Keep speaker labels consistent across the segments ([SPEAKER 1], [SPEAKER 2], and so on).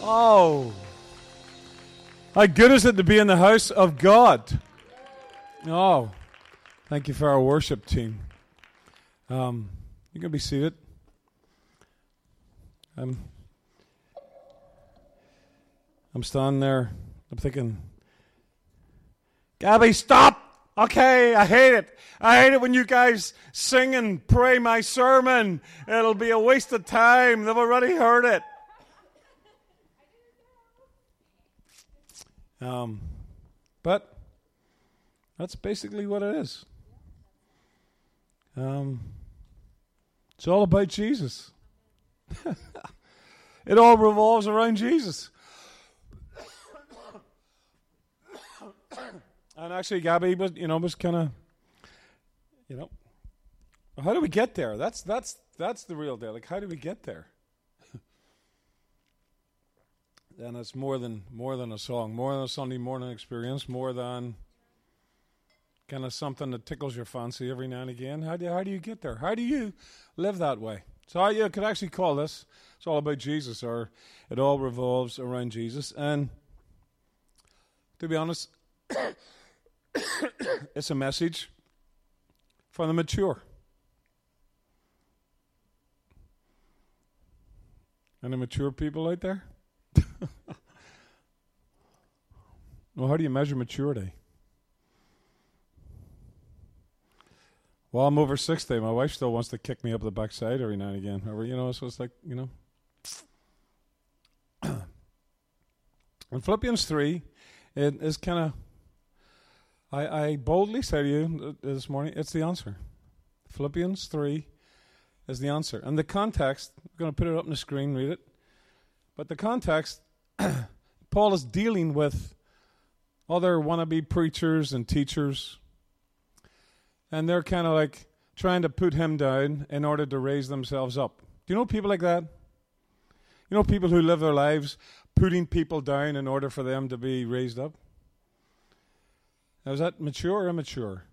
[SPEAKER 1] Oh, how good is it to be in the house of God? Oh, thank you for our worship team. You can be seated. I'm standing there. I'm thinking, Gabby, stop! Okay, I hate it. I hate it when you guys sing and pray my sermon. It'll be a waste of time. They've already heard it. But that's basically what it is. It's all about Jesus. It all revolves around Jesus. And actually, Gabby was kind of, how do we get there? That's the real deal. Like, how do we get there? Then it's more than a song, more than a Sunday morning experience, more than kind of something that tickles your fancy every now and again. How do you get there? How do you live that way? So you could actually call this, it's all about Jesus, or it all revolves around Jesus. And to be honest, it's a message for the mature. Any mature people out there? Well, how do you measure maturity? Well, I'm over 60. My wife still wants to kick me up the backside every now and again. So it's like, In Philippians 3, it is kind of, I boldly say to you this morning, it's the answer. Philippians 3 is the answer. And the context, I'm going to put it up on the screen, read it. But the context, Paul is dealing with other wannabe preachers and teachers. And they're kind of like trying to put him down in order to raise themselves up. Do you know people like that? You know people who live their lives putting people down in order for them to be raised up? Now, is that mature or immature?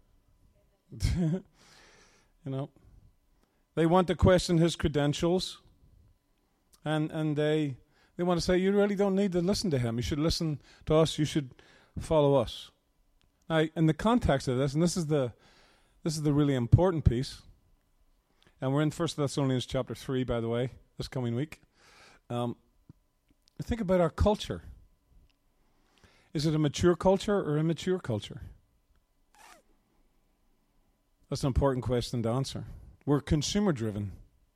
[SPEAKER 1] They want to question his credentials. And they want to say, you really don't need to listen to him. You should listen to us. You should follow us. Now, in the context of this, and this is the really important piece, and we're in 1 Thessalonians chapter 3, by the way, this coming week. Think about our culture. Is it a mature culture or immature culture? That's an important question to answer. We're consumer-driven.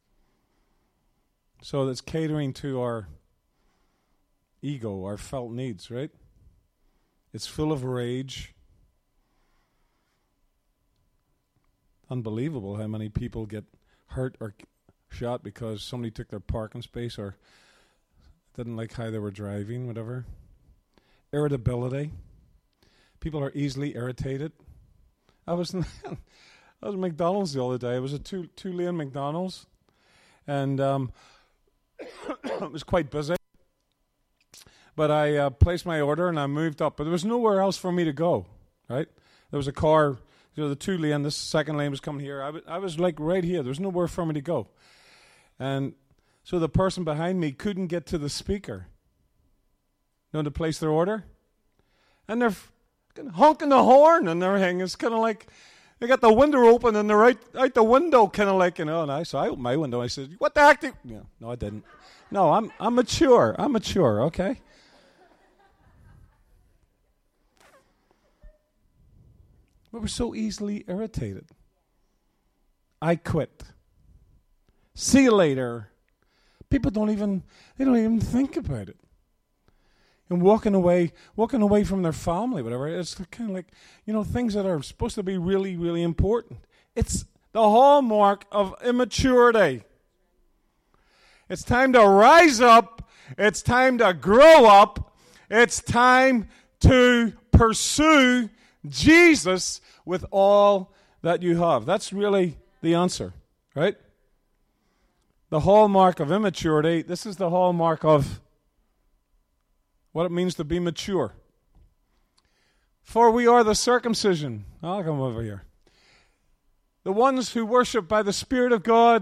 [SPEAKER 1] So that's catering to our ego, our felt needs, right? It's full of rage. Unbelievable how many people get hurt or shot because somebody took their parking space or didn't like how they were driving, whatever. Irritability. People are easily irritated. I was in McDonald's the other day. It was a two-lane McDonald's. And it was quite busy. But I placed my order and I moved up. But there was nowhere else for me to go, right? There was a car, the 2-lane, this second lane was coming here. I was like right here. There was nowhere for me to go. And so the person behind me couldn't get to the speaker, to place their order. And they're honking the horn and everything. It's kind of like they got the window open and they're out the window, kind of like, and so I opened my window. I said, what the heck? No, I didn't. No, I'm mature. I'm mature, okay? But we're so easily irritated. I quit. See you later. People don't even think about it. And walking away from their family, whatever. It's kind of like, things that are supposed to be really, really important. It's the hallmark of immaturity. It's time to rise up. It's time to grow up. It's time to pursue Jesus with all that you have. That's really the answer, right? The hallmark of immaturity, this is the hallmark of what it means to be mature. For we are the circumcision. I'll come over here. The ones who worship by the Spirit of God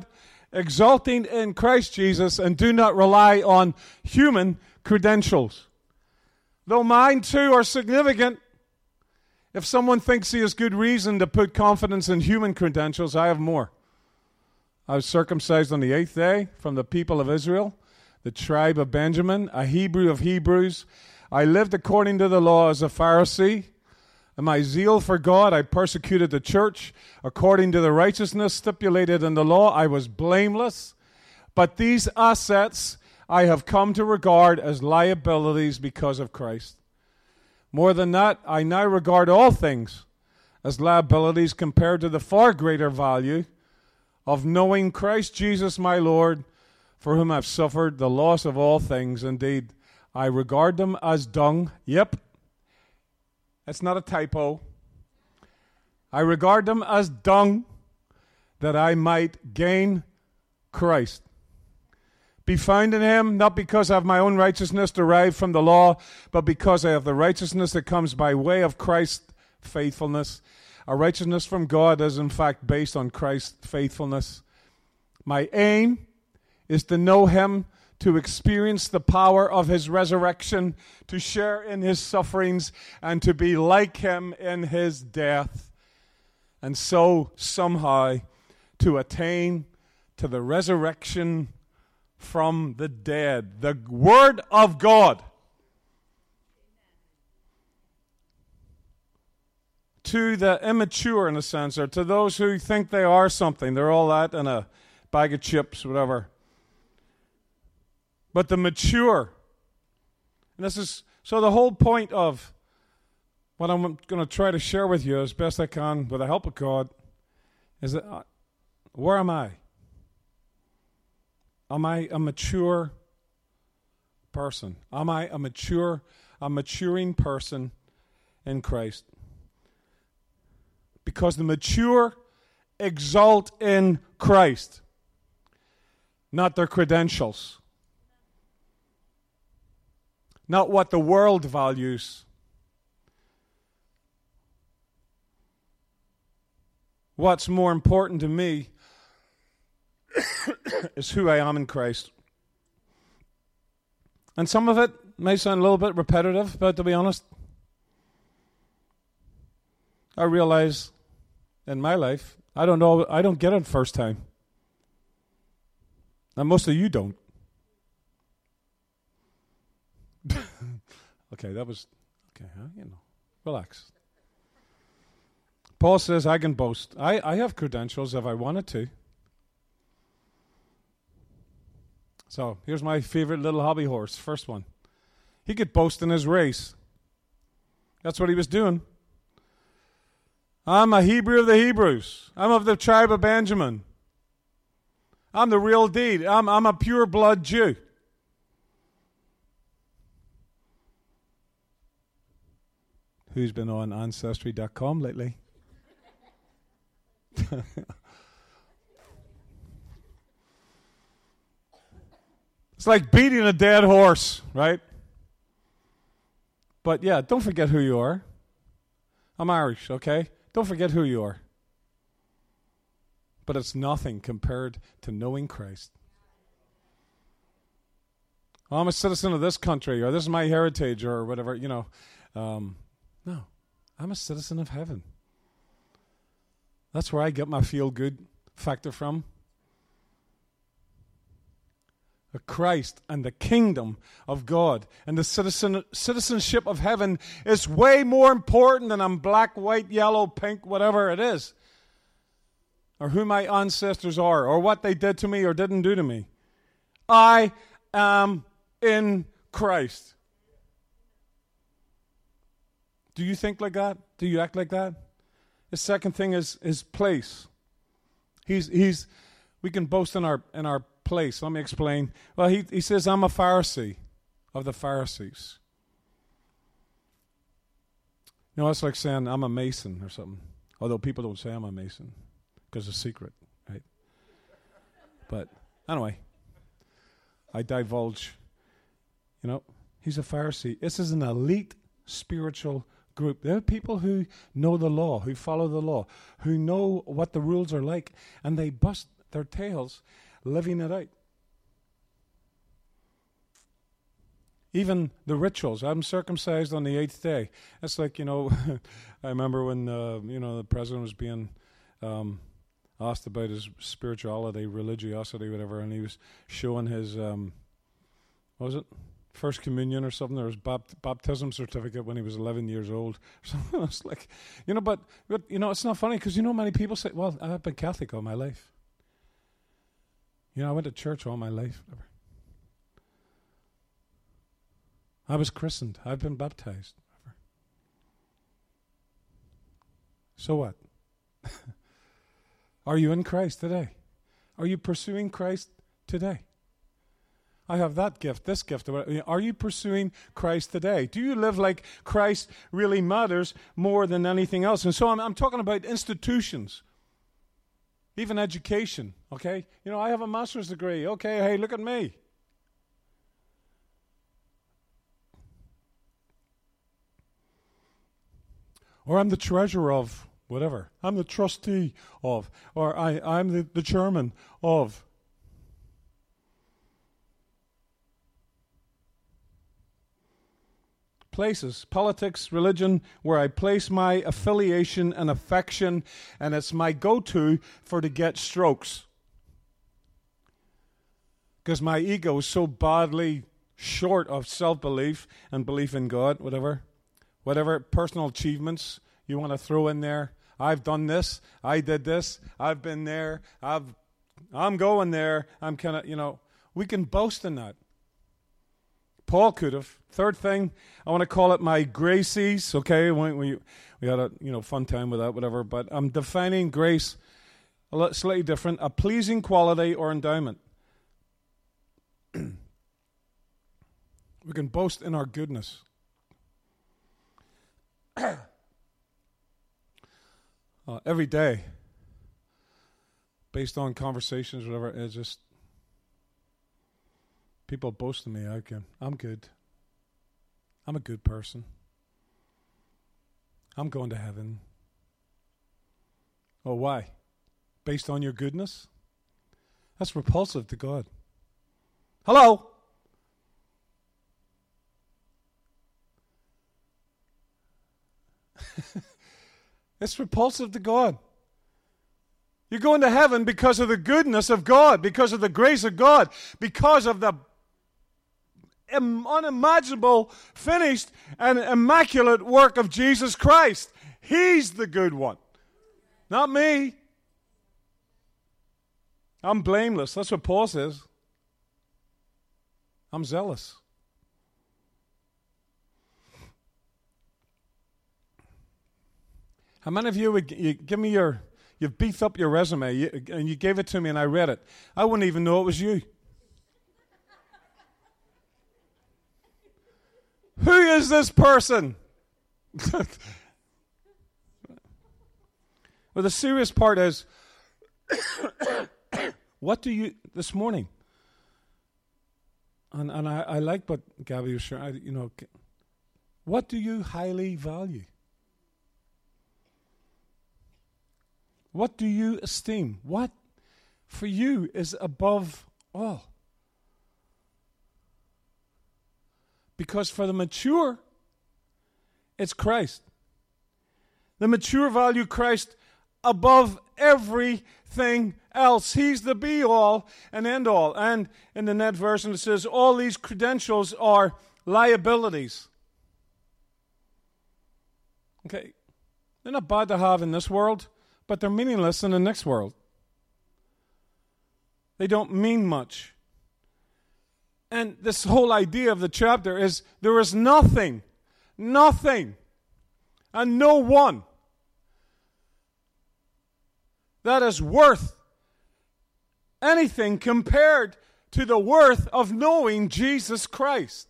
[SPEAKER 1] exalting in Christ Jesus, and do not rely on human credentials. Though mine too are significant, if someone thinks he has good reason to put confidence in human credentials, I have more. I was circumcised on the 8th day from the people of Israel, the tribe of Benjamin, a Hebrew of Hebrews. I lived according to the law as a Pharisee. In my zeal for God, I persecuted the church. According to the righteousness stipulated in the law, I was blameless. But these assets I have come to regard as liabilities because of Christ. More than that, I now regard all things as liabilities compared to the far greater value of knowing Christ Jesus my Lord, for whom I've suffered the loss of all things. Indeed, I regard them as dung. Yep, that's not a typo. I regard them as dung, that I might gain Christ. Be found in him, not because I have my own righteousness derived from the law, but because I have the righteousness that comes by way of Christ's faithfulness. Our righteousness from God is in fact based on Christ's faithfulness. My aim is to know him, to experience the power of his resurrection, to share in his sufferings, and to be like him in his death. And so, somehow, to attain to the resurrection from the dead. The Word of God. To the immature, in a sense, or to those who think they are something. They're all that in a bag of chips, whatever. But the mature. And this is, so the whole point of what I'm going to try to share with you as best I can with the help of God is that, where am I? Am I a mature person? Am I a maturing person in Christ? Because the mature exalt in Christ, not their credentials, not what the world values. What's more important to me is who I am in Christ. And some of it may sound a little bit repetitive, but to be honest, I realize in my life, I don't get it first time. And most of you don't. Okay, relax. Paul says I can boast. I have credentials if I wanted to. So here's my favorite little hobby horse, first one. He could boast in his race. That's what he was doing. I'm a Hebrew of the Hebrews. I'm of the tribe of Benjamin. I'm the real deed. I'm a pure blood Jew. Who's been on Ancestry.com lately? It's like beating a dead horse, right? But yeah, don't forget who you are. I'm Irish, okay? Don't forget who you are. But it's nothing compared to knowing Christ. I'm a citizen of this country, or this is my heritage, or whatever, No, I'm a citizen of heaven. That's where I get my feel-good factor from. Christ and the kingdom of God and the citizenship of heaven is way more important than I'm black, white, yellow, pink, whatever it is, or who my ancestors are, or what they did to me or didn't do to me. I am in Christ. Do you think like that? Do you act like that? The second thing is his place. We can boast in our place. Let me explain. Well, he says, I'm a Pharisee of the Pharisees. It's like saying I'm a Mason or something. Although people don't say I'm a Mason because it's a secret, right? But anyway, I divulge. He's a Pharisee. This is an elite spiritual group. They're people who know the law, who follow the law, who know what the rules are like, and they bust their tails living it out. Even the rituals. I'm circumcised on the 8th day. That's like, I remember when, the president was being asked about his spirituality, religiosity, whatever, and he was showing his, what was it? First communion or something, or his baptism certificate when he was 11 years old. Something. It's like, but it's not funny because many people say, well, I've been Catholic all my life. I went to church all my life. Whatever. I was christened. I've been baptized. Whatever. So what? Are you in Christ today? Are you pursuing Christ today? I have that gift, this gift. Are you pursuing Christ today? Do you live like Christ really matters more than anything else? And so I'm talking about institutions, even education, okay? I have a master's degree. Okay, hey, look at me. Or I'm the treasurer of whatever. I'm the trustee of. Or I'm the chairman of. Places, politics, religion, where I place my affiliation and affection, and it's my go-to to get strokes. Because my ego is so badly short of self-belief and belief in God, whatever personal achievements you want to throw in there. I've done this, I did this, I've been there, I'm going there, I'm kind of, we can boast in that. Paul could have. Third thing, I want to call it my graces. Okay, we had a fun time with that, whatever. But I'm defining grace a lot slightly different: a pleasing quality or endowment. We can boast in our goodness. Every day, based on conversations, whatever, it's just. People boast of me. I'm good. I'm a good person. I'm going to heaven. Oh, why? Based on your goodness? That's repulsive to God. Hello? It's repulsive to God. You're going to heaven because of the goodness of God, because of the grace of God, because of the unimaginable, finished, and immaculate work of Jesus Christ. He's the good one, not me. I'm blameless. That's what Paul says. I'm zealous. How many of you would give me you've beefed up your resume, and you gave it to me and I read it. I wouldn't even know it was you. Who is this person? Well, the serious part is, what do you, this morning, and I like what Gabby was sharing, what do you highly value? What do you esteem? What for you is above all? Because for the mature, it's Christ. The mature value Christ above everything else. He's the be-all and end-all. And in the Net version it says, all these credentials are liabilities. Okay, they're not bad to have in this world, but they're meaningless in the next world. They don't mean much. And this whole idea of the chapter is there is nothing, and no one that is worth anything compared to the worth of knowing Jesus Christ.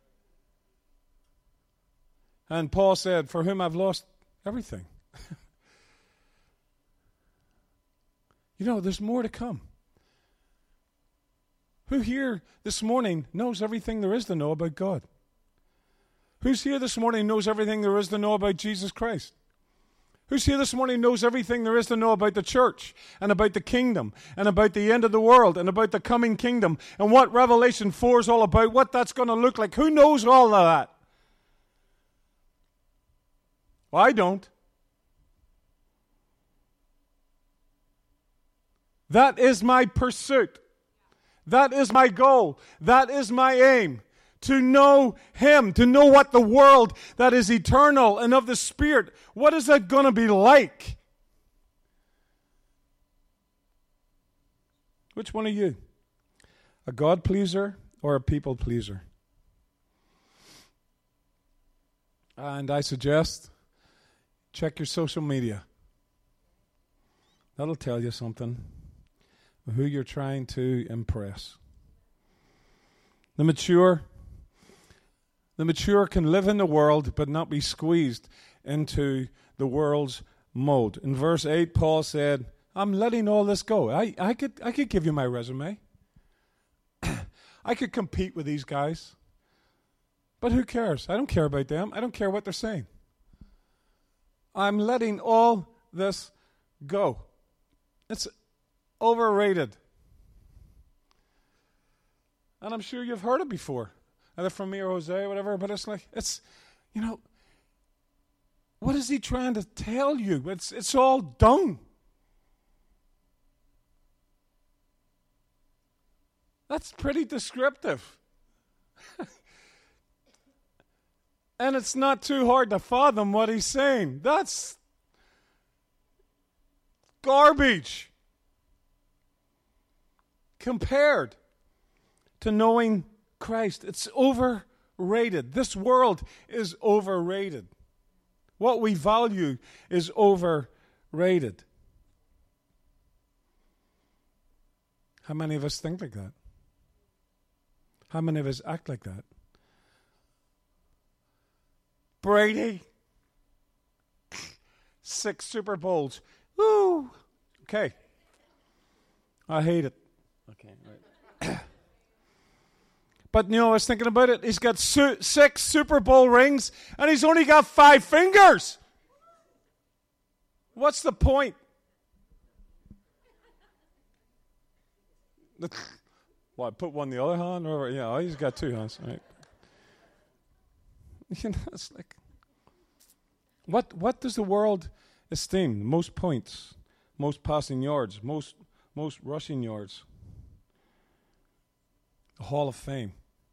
[SPEAKER 1] And Paul said, for whom I've lost everything. There's more to come. Who here this morning knows everything there is to know about God? Who's here this morning knows everything there is to know about Jesus Christ? Who's here this morning knows everything there is to know about the church and about the kingdom and about the end of the world and about the coming kingdom and what Revelation 4 is all about, what that's going to look like? Who knows all of that? Well, I don't. That is my pursuit. That is my goal. That is my aim. To know Him, to know what the world that is eternal and of the Spirit, what is that going to be like? Which one are you? A God pleaser or a people pleaser? And I suggest check your social media. That'll tell you something. Who you're trying to impress. The mature can live in the world but not be squeezed into the world's mold. In verse 8, Paul said, I'm letting all this go. I could give you my resume. I could compete with these guys. But who cares? I don't care about them. I don't care what they're saying. I'm letting all this go. It's overrated. And I'm sure you've heard it before. Either from me or Jose or whatever, but it's like, what is he trying to tell you? It's all dung. That's pretty descriptive. And it's not too hard to fathom what he's saying. That's garbage compared to knowing Christ. It's overrated. This world is overrated. What we value is overrated. How many of us think like that? How many of us act like that? Brady. 6 Super Bowls. Woo! Okay. I hate it. Okay, right. But, I was thinking about it. He's got 6 Super Bowl rings, and he's only got 5 fingers. What's the point? What, put one in the other hand? Or, yeah, he's got 2 hands, right? It's like, what does the world esteem? Most points, most passing yards, most rushing yards. The Hall of Fame.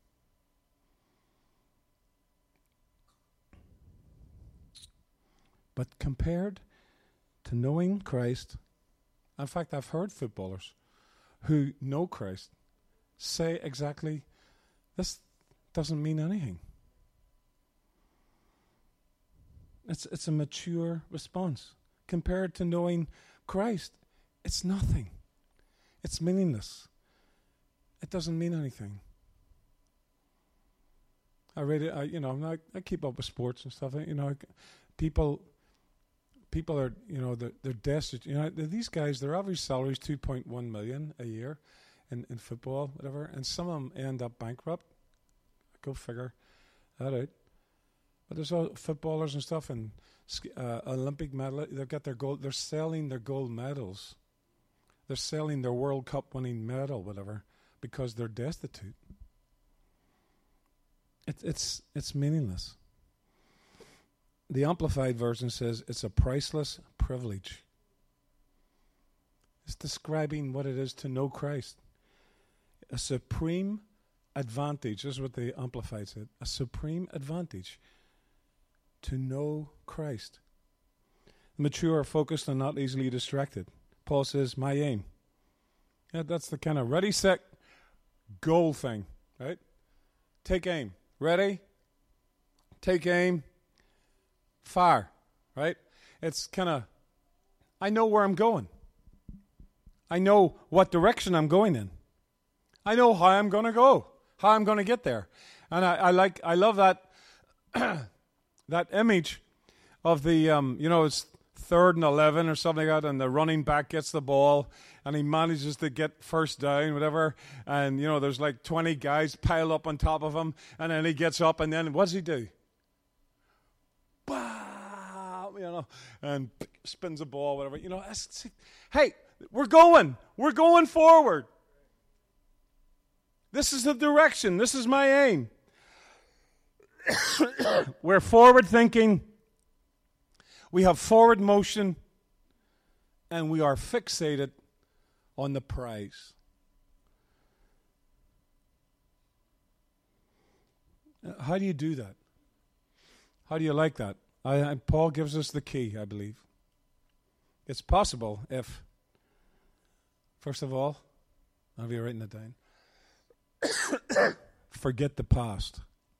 [SPEAKER 1] But compared to knowing Christ, in fact, I've heard footballers who know Christ say exactly, this doesn't mean anything. It's a mature response. Compared to knowing Christ, it's nothing. It's meaningless. It doesn't mean anything. I read it. I keep up with sports and stuff. People are, they're desperate. These guys, their average salary is $2.1 million a year in football, whatever, and some of them end up bankrupt. Go figure that out. But there's all footballers and stuff and Olympic medal. They've got their gold. They're selling their gold medals. They're selling their World Cup winning medal, whatever, because they're destitute. It's meaningless. The Amplified Version says it's a priceless privilege. It's describing what it is to know Christ. A supreme advantage. This is what the Amplified said. A supreme advantage to know Christ. The mature are focused and not easily distracted. Paul says, my aim. Yeah, that's the kind of ready, set, goal thing, right? Take aim. Ready? Take aim. Fire, right? It's kind of, I know where I'm going. I know what direction I'm going in. I know how I'm going to go, how I'm going to get there. And I love that that image of the, it's 3rd and 11 or something like that, and the running back gets the ball, and he manages to get first down, whatever, and, there's like 20 guys piled up on top of him, and then he gets up, and then what does he do? Bah! and spins a ball, whatever. Hey, we're going forward. This is the direction. This is my aim. We're forward thinking. We have forward motion, and we are fixated on the prize. How do you do that? How do you like that? Paul gives us the key, I believe. It's possible if, first of all, I'll be writing it down. Forget the past.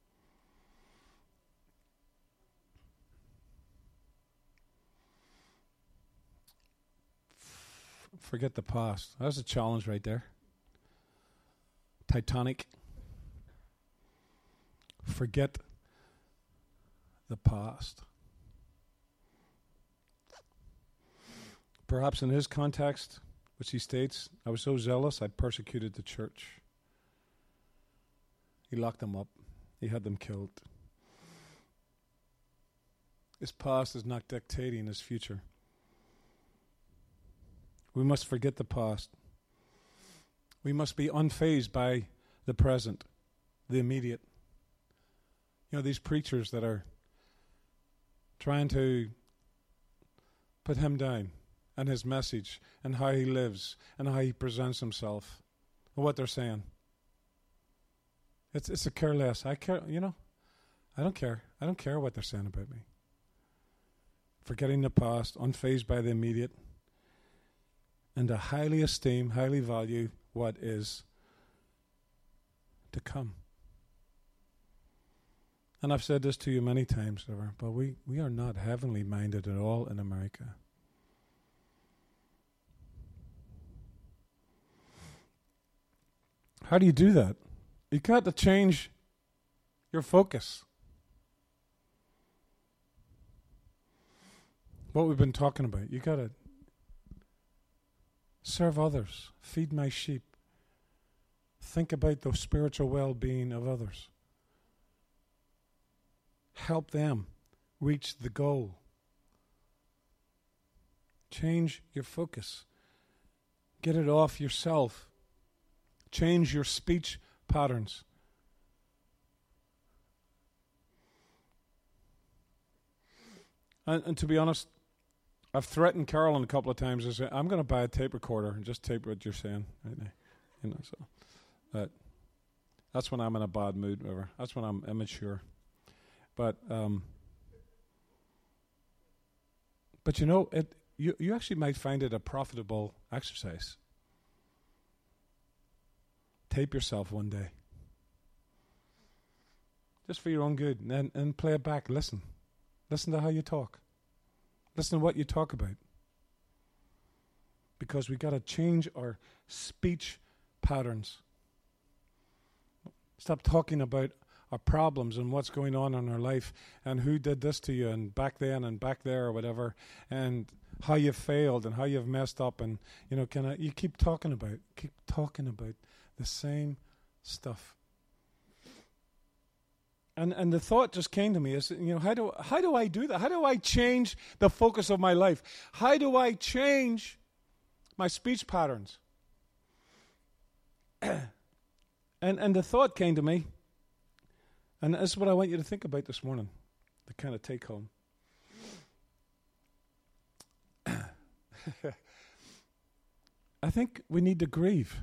[SPEAKER 1] Forget the past. That's a challenge right there. Titanic. Forget the past. Perhaps in his context, which he states, I was so zealous I persecuted the church. He locked them up. He had them killed. His past is not dictating his future. We must forget the past. We must be unfazed by the present, the immediate. These preachers that are trying to put him down and his message and how he lives and how he presents himself and what they're saying. It's a care less. I don't care. I don't care what they're saying about me. Forgetting the past, unfazed by the immediate, and to highly esteem, highly value what is to come. And I've said this to you many times, but we are not heavenly minded at all in America. How do you do that? You got to change your focus. What we've been talking about. You got to serve others. Feed my sheep. Think about the spiritual well-being of others. Help them reach the goal. Change your focus. Get it off yourself. Change your speech patterns. And to be honest, I've threatened Carolyn a couple of times. I said, I'm going to buy a tape recorder and just tape what you're saying right now. So that's when I'm in a bad mood. Whatever. That's when I'm immature. But you actually might find it a profitable exercise. Tape yourself one day, just for your own good, and play it back. Listen to how you talk. Listen to what you talk about. Because we got to change our speech patterns. Stop talking about our problems and what's going on in our life and who did this to you and back then and back there or whatever, and how you failed and how you've messed up, and you keep talking about the same stuff. And the thought just came to me is, how do I do that? How do I change the focus of my life? How do I change my speech patterns? And the thought came to me, and this is what I want you to think about this morning, the kind of take home. I think we need to grieve.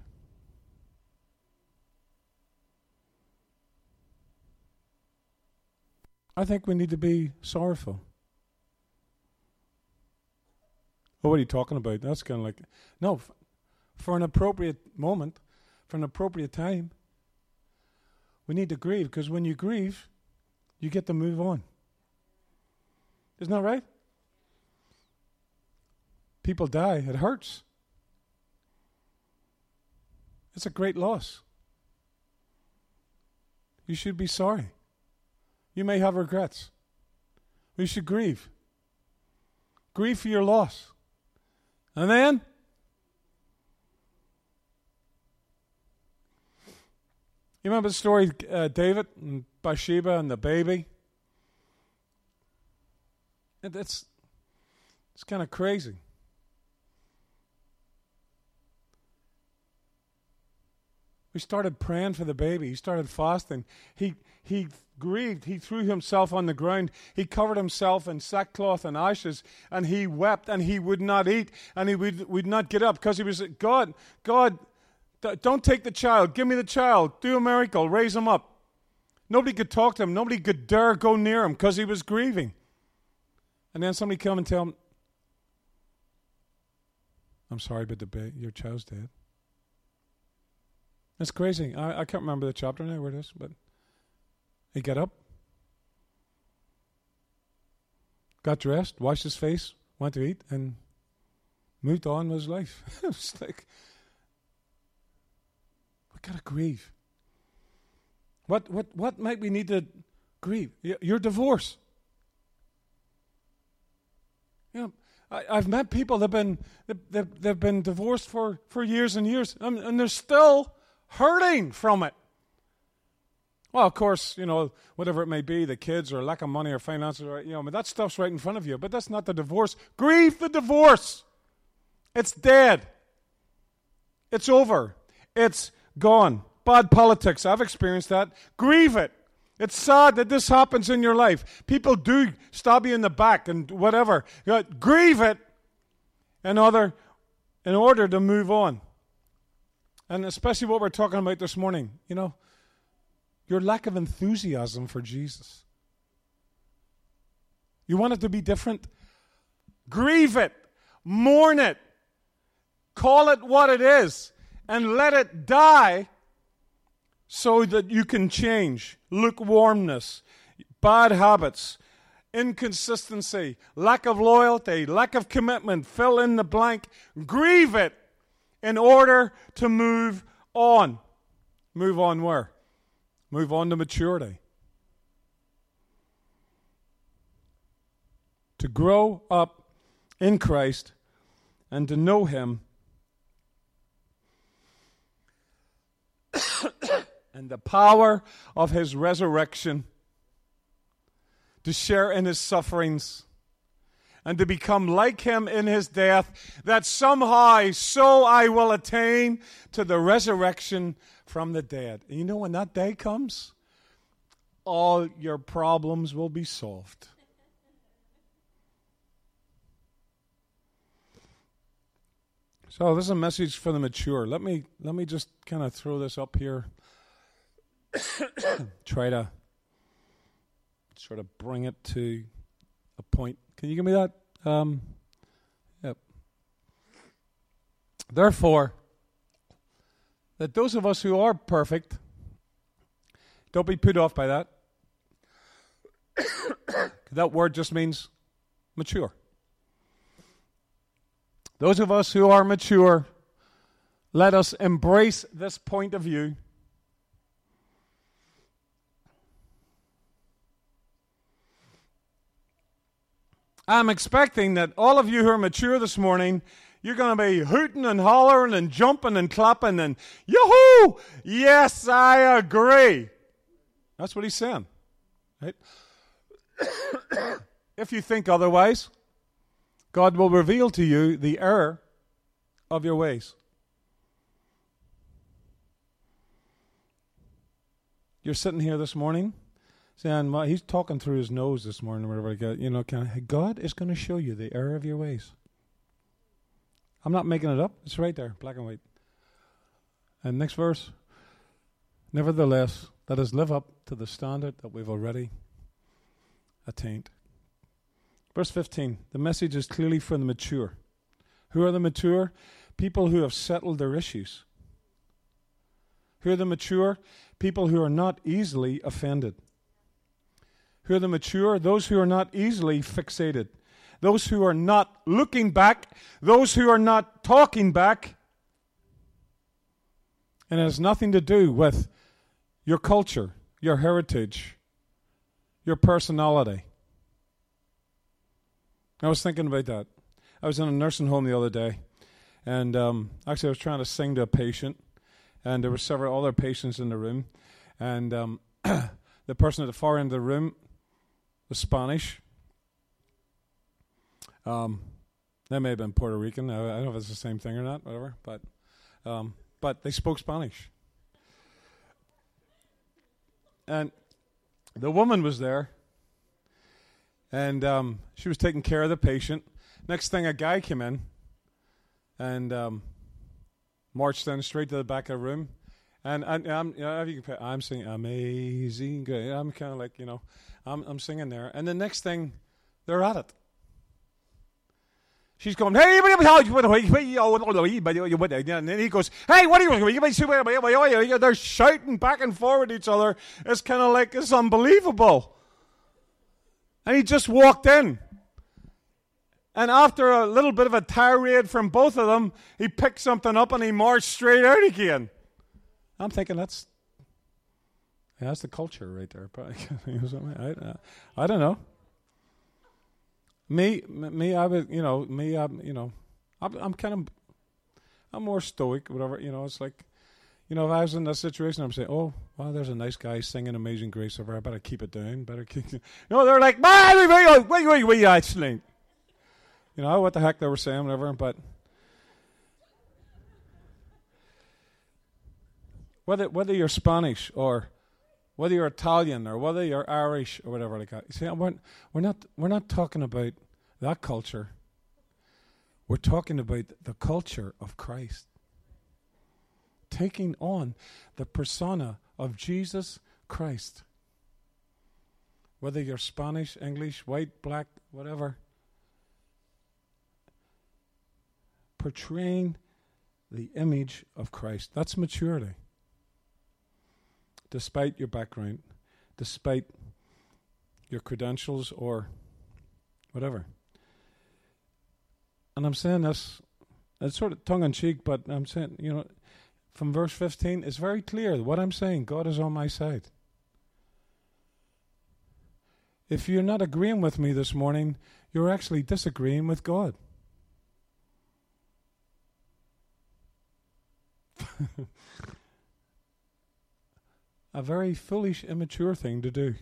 [SPEAKER 1] I think we need to be sorrowful. Well, what are you talking about? That's kind of like, no, for an appropriate moment, for an appropriate time, we need to grieve, because when you grieve, you get to move on. Isn't that right? People die. It hurts. It's a great loss. You should be sorry. You may have regrets. We should grieve. Grieve for your loss. And then, you remember the story, David and Bathsheba and the baby? It's kind of crazy. We started praying for the baby. He started fasting. He grieved. He threw himself on the ground. He covered himself in sackcloth and ashes, and he wept, and he would not eat, and he would not get up because he was, God, don't take the child. Give me the child. Do a miracle. Raise him up. Nobody could talk to him. Nobody could dare go near him because he was grieving. And then somebody come and tell him, I'm sorry, but your child's dead. It's crazy. I can't remember the chapter now where it is, but he got up, got dressed, washed his face, went to eat, and moved on with his life. It was like, we got to grieve. What might we need to grieve? Your divorce. You know, I've met people they've been divorced for years and years, and they're still hurting from it. Well, of course, you know, whatever it may be, the kids or lack of money or finances, or, you know, that stuff's right in front of you. But that's not the divorce. Grieve the divorce. It's dead. It's over. It's gone. Bad politics. I've experienced that. Grieve it. It's sad that this happens in your life. People do stab you in the back and whatever. Grieve it in order to move on. And especially what we're talking about this morning, you know, your lack of enthusiasm for Jesus. You want it to be different? Grieve it. Mourn it. Call it what it is. And let it die so that you can change. Lukewarmness, bad habits, inconsistency, lack of loyalty, lack of commitment, fill in the blank. Grieve it in order to move on. Move on where? Move on to maturity. To grow up in Christ and to know Him and the power of His resurrection, to share in His sufferings, and to become like Him in His death, that somehow so I will attain to the resurrection from the dead. And you know, when that day comes, all your problems will be solved. So this is a message for the mature. Let me just kind of throw this up here. Try to sort of bring it to a point. Can you give me that? Yep. Therefore, that those of us who are perfect, don't be put off by that. That word just means mature. Those of us who are mature, let us embrace this point of view. I'm expecting that all of you who are mature this morning, you're going to be hooting and hollering and jumping and clapping and, yoo-hoo! Yes, I agree. That's what he's saying. Right? If you think otherwise, God will reveal to you the error of your ways. You're sitting here this morning saying, well, he's talking through his nose this morning, or whatever. You know, God is going to show you the error of your ways. I'm not making it up. It's right there, black and white. And next verse. Nevertheless, let us live up to the standard that we've already attained. Verse 15. The message is clearly for the mature. Who are the mature? People who have settled their issues. Who are the mature? People who are not easily offended. Who are the mature? Those who are not easily fixated. Those who are not looking back. Those who are not talking back. And it has nothing to do with your culture, your heritage, your personality. I was thinking about that. I was in a nursing home the other day. And actually I was trying to sing to a patient. And there were several other patients in the room. And the person at the far end of the room was Spanish. That may have been Puerto Rican. I don't know if it's the same thing or not, whatever. But they spoke Spanish. And the woman was there, and she was taking care of the patient. Next thing, a guy came in and marched in straight to the back of the room. And I'm singing Amazing Grace. I'm kind of like, I'm singing there. And the next thing, they're at it. She's going, hey, and then he goes, hey, what are you? They're shouting back and forward at each other. It's kind of like, it's unbelievable. And he just walked in. And after a little bit of a tirade from both of them, he picked something up and he marched straight out again. I'm thinking that's the culture right there. Probably. I don't know. I'm more stoic, whatever. It's like, if I was in that situation, I'm saying, oh, wow, there's a nice guy singing Amazing Grace over. I better keep it down. They're like, wait, actually. What the heck they were saying, whatever. But whether you're Spanish or whether you're Italian or whether you're Irish or whatever like that, you see, we're not talking about that culture. We're talking about the culture of Christ, taking on the persona of Jesus Christ. Whether you're Spanish, English, white, black, whatever, portraying the image of Christ. That's maturity. Despite your background, despite your credentials or whatever. And I'm saying this, it's sort of tongue-in-cheek, but I'm saying, from verse 15, it's very clear what I'm saying. God is on my side. If you're not agreeing with me this morning, you're actually disagreeing with God. A very foolish, immature thing to do.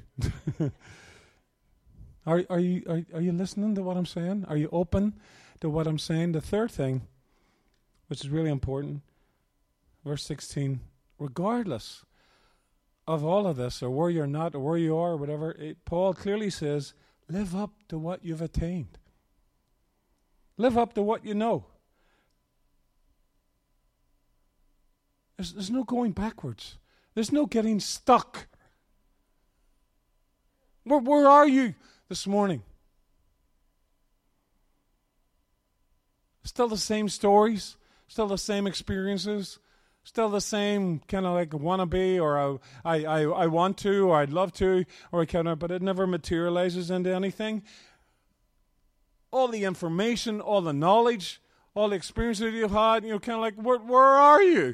[SPEAKER 1] Are you listening to what I'm saying? Are you open to what I'm saying? The third thing, which is really important, verse 16, regardless of all of this, or where you're not, or where you are, or whatever, Paul clearly says, live up to what you've attained. Live up to what you know. There's no going backwards. There's no getting stuck. Where are you this morning? Still the same stories? Still the same experiences? Still the same kind of like wannabe, or I want to, or I'd love to, or I kind but it never materializes into anything? All the information, all the knowledge, all the experiences you've had, kind of like, where are you?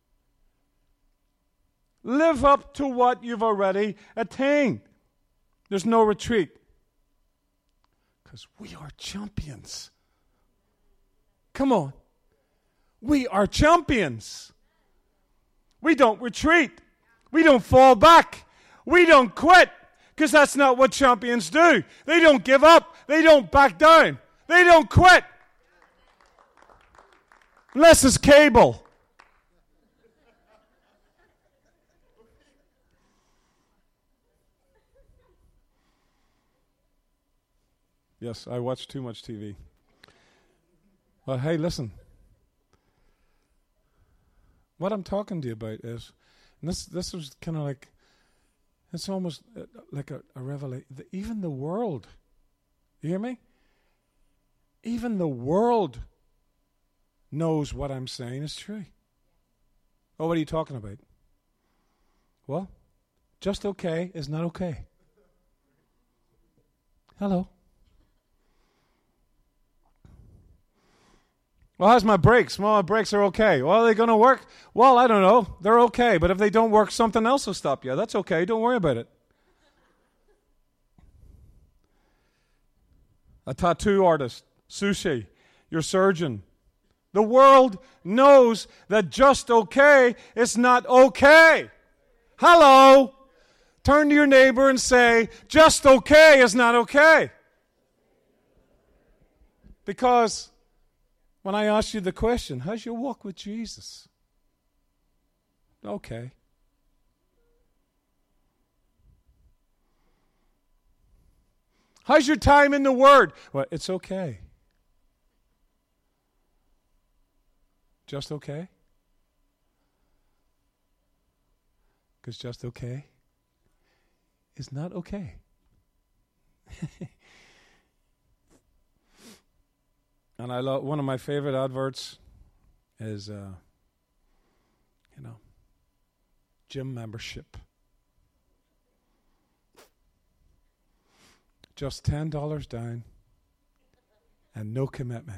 [SPEAKER 1] Live up to what you've already attained. There's no retreat. Because we are champions. Come on. We are champions. We don't retreat. We don't fall back. We don't quit. Because that's not what champions do. They don't give up. They don't back down. They don't quit. Unless it's cable. Yes, I watch too much TV. Well, hey, listen. What I'm talking to you about is, and this was kind of like, it's almost like a revelation. Even the world, you hear me? Even the world knows what I'm saying is true. Oh, what are you talking about? Well, just okay is not okay. Hello. Well, how's my brakes? Well, my brakes are okay. Well, are they going to work? Well, I don't know. They're okay. But if they don't work, something else will stop you. That's okay. Don't worry about it. A tattoo artist, sushi, your surgeon. The world knows that just okay is not okay. Hello. Turn to your neighbor and say, just okay is not okay. Because When I asked you the question, how's your walk with Jesus? Okay. How's your time in the Word? Well, it's okay. Just okay? Because just okay is not okay. And I love one of my favorite adverts is, gym membership. Just $10 down and no commitment.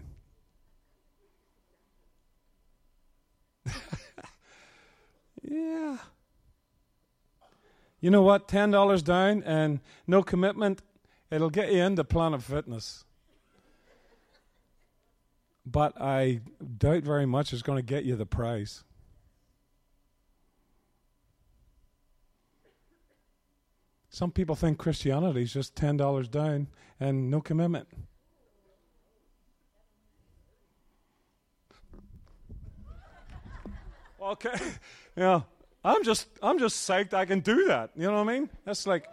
[SPEAKER 1] Yeah. You know what? $10 down and no commitment, it'll get you into Planet Fitness. But I doubt very much it's going to get you the prize. Some people think Christianity is just $10 down and no commitment. Okay, yeah, I'm just psyched I can do that. You know what I mean? That's like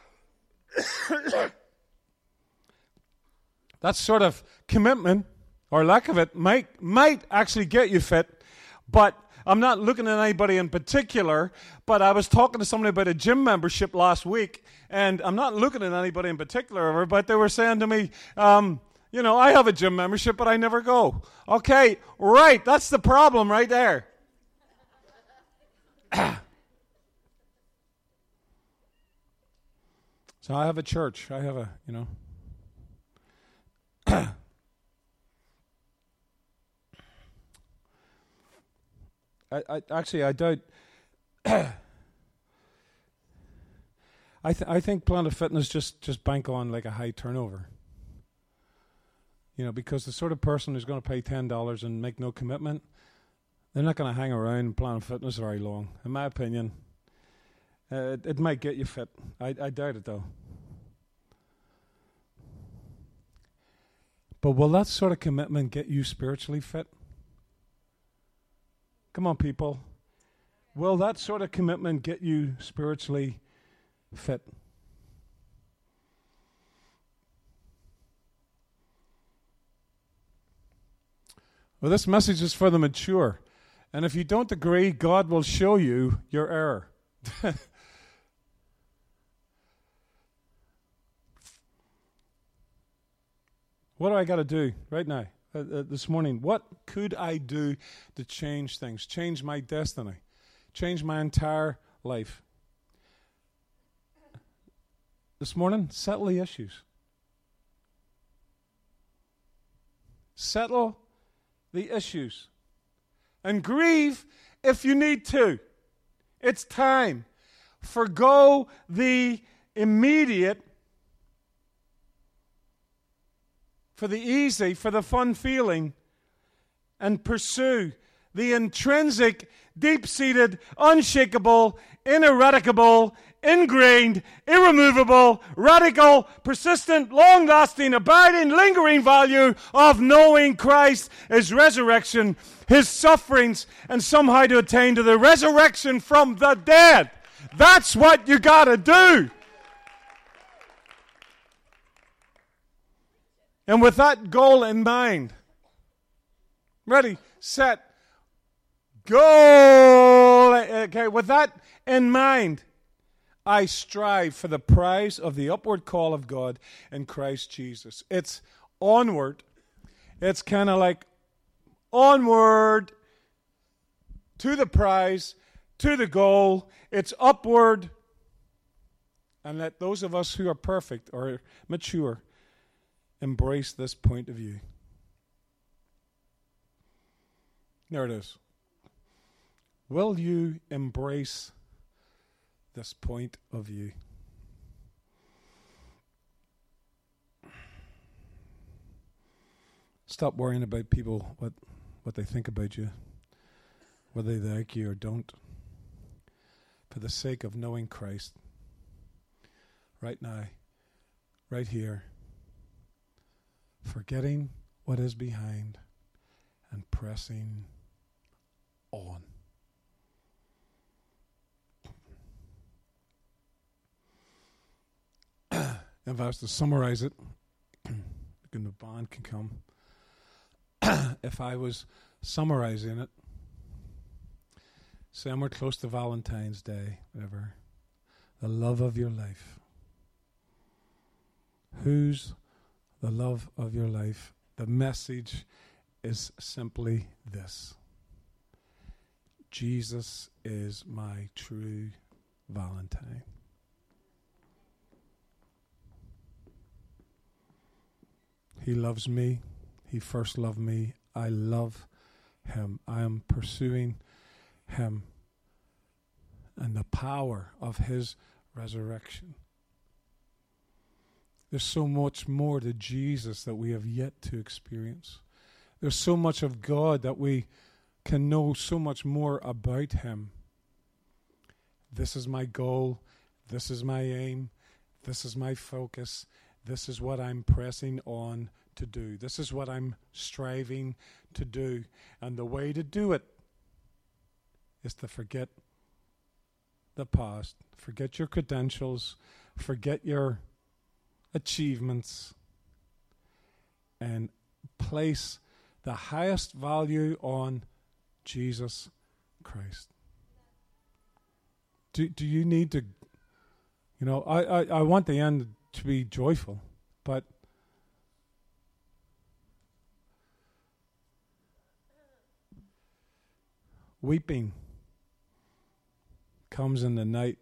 [SPEAKER 1] that sort of commitment or lack of it might actually get you fit, but I'm not looking at anybody in particular, but I was talking to somebody about a gym membership last week, and I'm not looking at anybody in particular, but they were saying to me, I have a gym membership, but I never go. Okay, right, that's the problem right there. So I have a church. I have I doubt. I think Planet Fitness just bank on like a high turnover. Because the sort of person who's going to pay $10 and make no commitment, they're not going to hang around Planet Fitness very long, in my opinion. It might get you fit. I doubt it, though. But will that sort of commitment get you spiritually fit? Come on, people. Will that sort of commitment get you spiritually fit? Well, this message is for the mature. And if you don't agree, God will show you your error. What do I got to do right now, this morning? What could I do to change things, change my destiny, change my entire life? This morning, settle the issues. Settle the issues. And grieve if you need to. It's time. Forgo the immediate for the easy, for the fun feeling, and pursue the intrinsic, deep-seated, unshakable, ineradicable, ingrained, irremovable, radical, persistent, long-lasting, abiding, lingering value of knowing Christ, His resurrection, His sufferings, and somehow to attain to the resurrection from the dead. That's what you got to do. And with that goal in mind, ready, set, go. Okay, with that in mind, I strive for the prize of the upward call of God in Christ Jesus. It's onward. It's kind of like onward to the prize, to the goal. It's upward. And let those of us who are perfect or mature embrace this point of view. There it is. Will you embrace this point of view? Stop worrying about people, what they think about you, whether they like you or don't. For the sake of knowing Christ, right now, right here, forgetting what is behind and pressing on. If I was to summarize it, the band can come. If I was summarizing it, say we're close to Valentine's Day, whatever, the love of your life. Who's the love of your life? The message is simply this: Jesus is my true Valentine. He loves me. He first loved me. I love him. I am pursuing him and the power of his resurrection. There's so much more to Jesus that we have yet to experience. There's so much of God that we can know so much more about him. This is my goal. This is my aim. This is my focus. This is what I'm pressing on to do. This is what I'm striving to do. And the way to do it is to forget the past. Forget your credentials. Forget your achievements. And place the highest value on Jesus Christ. Do you need to, I want the end to be joyful, but weeping comes in the night.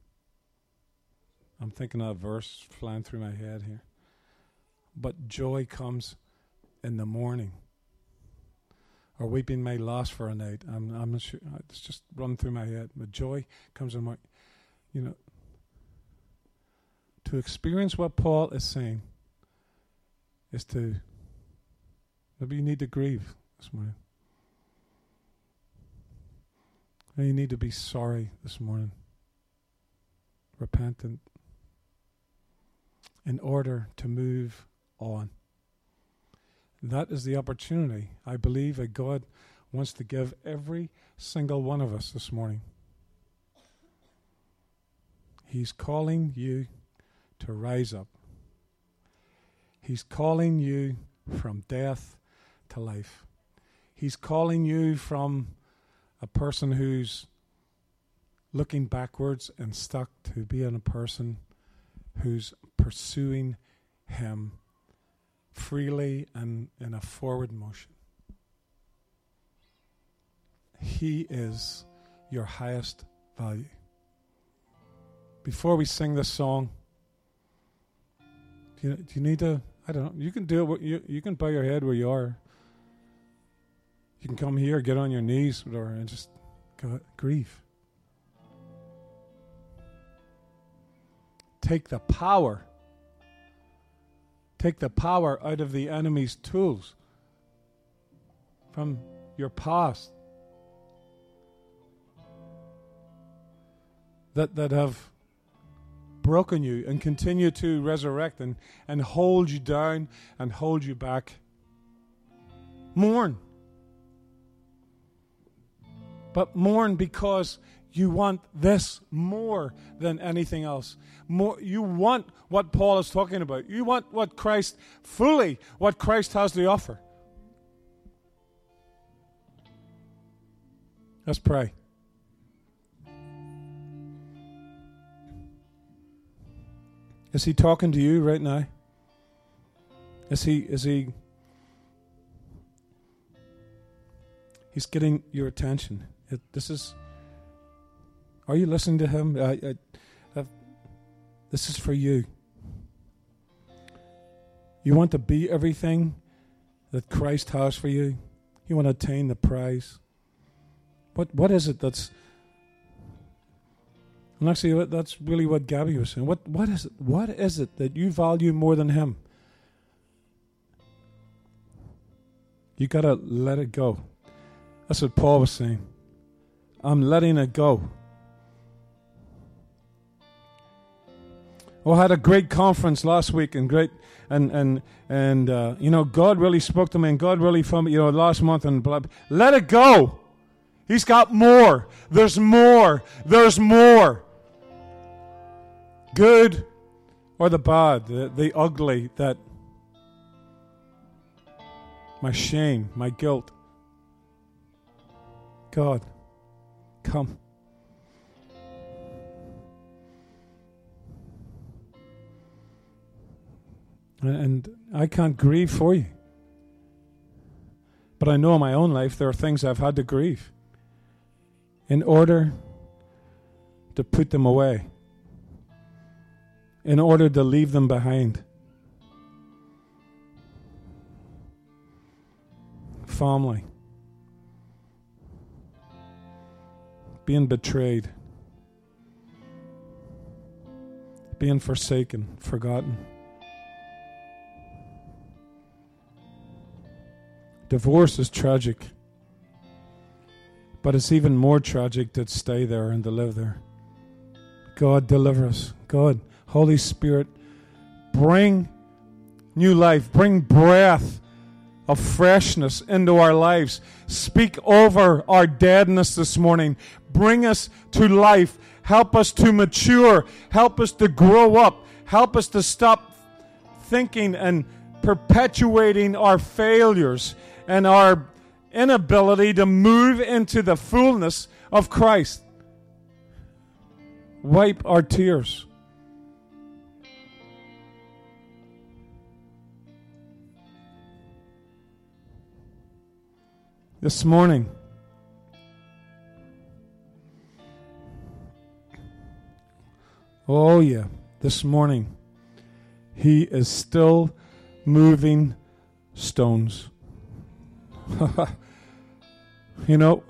[SPEAKER 1] I'm thinking of a verse flying through my head here. But joy comes in the morning. Or weeping may last for a night. I'm not sure. It's just run through my head. But joy comes in the morning. To experience what Paul is saying is to, maybe you need to grieve this morning. Maybe you need to be sorry this morning, repentant, in order to move on. That is the opportunity I believe that God wants to give every single one of us this morning. He's calling you to rise up. He's calling you from death to life. He's calling you from a person who's looking backwards and stuck to being a person who's pursuing him freely and in a forward motion. He is your highest value. Before we sing this song, do you need to, I don't know, you can do it, you can bow your head where you are. You can come here, get on your knees, whatever, and just grieve. Take the power out of the enemy's tools from your past that have broken you and continue to resurrect and hold you down and hold you back. Mourn. But mourn because you want this more than anything else. More, you want what Paul is talking about. You want what Christ has to offer. Let's pray. Is he talking to you right now? Is he he's getting your attention. Are you listening to him? This is for you. You want to be everything that Christ has for you. You want to attain the prize. What is it that's... And actually, that's really what Gabby was saying. What is it? What is it that you value more than him? You got to let it go. That's what Paul was saying. I'm letting it go. Oh, I had a great conference last week and God really spoke to me and God really found me, last month and blah, blah. Let it go. He's got more. There's more. There's more. Good or the bad, the ugly, that my shame, my guilt. God, come. And I can't grieve for you. But I know in my own life there are things I've had to grieve in order to put them away, in order to leave them behind. Family. Being betrayed. Being forsaken, forgotten. Divorce is tragic, but it's even more tragic to stay there and to live there. God, deliver us. God, Holy Spirit, bring new life, bring breath of freshness into our lives. Speak over our deadness this morning. Bring us to life. Help us to mature. Help us to grow up. Help us to stop thinking and perpetuating our failures and our inability to move into the fullness of Christ. Wipe our tears. This morning, oh yeah, this morning, He is still moving stones. You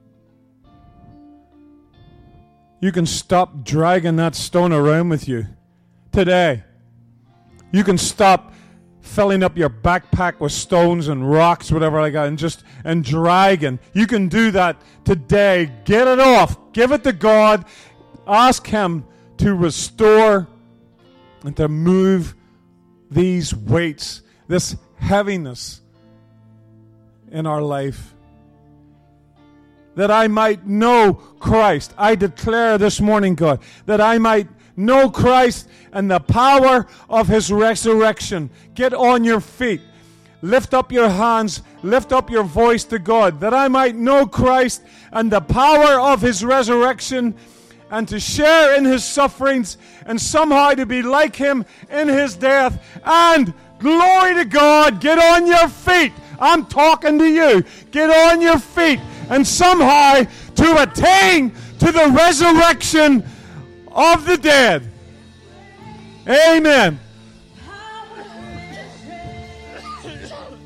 [SPEAKER 1] can stop dragging that stone around with you today. You can stop filling up your backpack with stones and rocks, whatever like that, and dragging. You can do that today. Get it off. Give it to God. Ask Him to restore and to move these weights, this heaviness in our life, that I might know Christ. I declare this morning, God, that I might know Christ and the power of His resurrection. Get on your feet. Lift up your hands. Lift up your voice to God, that I might know Christ and the power of His resurrection, and to share in His sufferings, and somehow to be like Him in His death. And glory to God. Get on your feet. I'm talking to you. Get on your feet and somehow to attain to the resurrection of the dead. Amen.